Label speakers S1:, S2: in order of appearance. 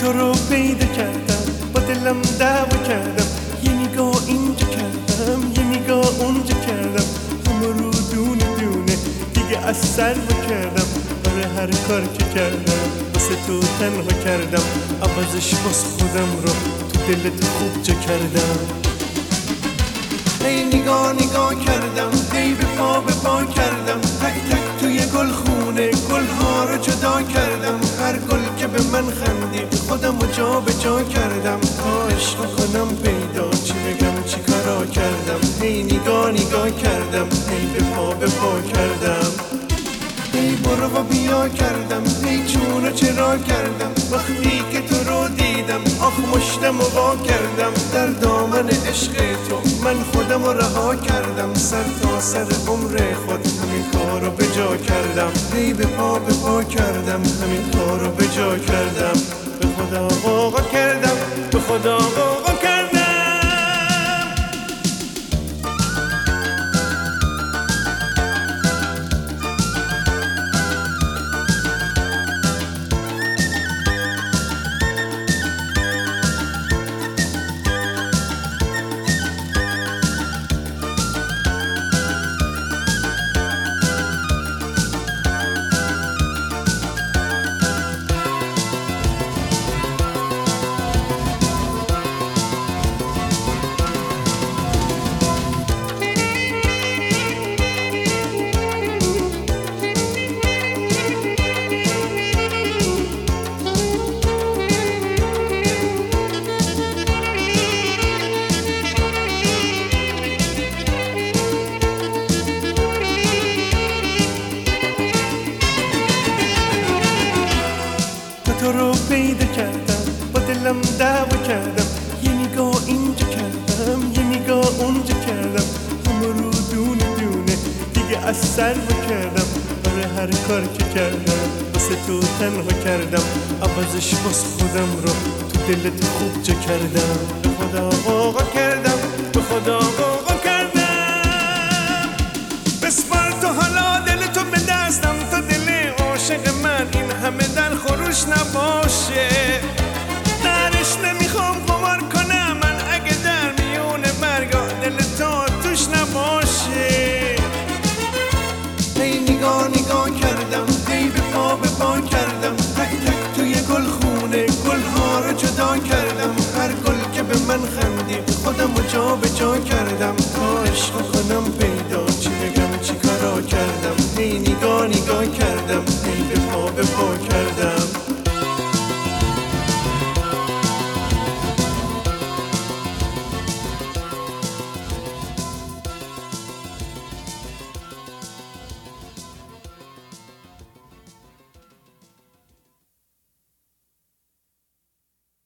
S1: تو رو پیدا کردم، با دلم دعوا کردم، یه نگاه اینجا کردم، یه نگاه اونجا کردم، همه رو دونه دونه دیگه از سر کردم. برای هر کار که کردم واسه تو تنها کردم، عوضش باز خودم رو تو دلت خوب جا کردم. هی نگاه نگاه کردم، هی به پا کردم، تک تک توی گل خونه گلها رو جدا کردم. هر گل که به من خندید خودم رو جا به جا کردم، تا عشق کنم پیدا چی بگم چی کارا کردم. هی نگاه نگاه کردم، هی به پا کردم، هی برو و بیا کردم، هی چون و چرا کردم. وقتی که تو رو دیدم آخ مشتم و وا کردم، در دامن عشق تو من خودم رو رها کردم. سر تا سر عمر خود همین کار رو به جا کردم، هی به پا کردم، همین کار رو به جا کردم. به خدا غوغا کردم، به خدا غوغا کردم. تو رو پیدا کردم، با دلم دعوا کردم، یه نگاه اینجا کردم، یه نگاه اونجا کردم، همه رو دونه دونه دیگه از سر کردم. برای هر کار که کردم واسه تو تنها کردم، عوضش باز خودم رو تو دلت خوب جا کردم. به خدا غوغا کردم، به خدا غوغا کردم. بسپار تو حالا دل تو به دستم، تا دل عاشق من این همه در خروش نباشه. درش نمیخوام قمار کنم من، اگه در میون برگاه دل تو توش نباشه. هی نگاه نگاه کردم، هی به پا کردم، تک تک توی گل خونه گلها رو جدا کردم. هر گل که به من خندید خودم رو جا به جا کردم، تا عشق کنم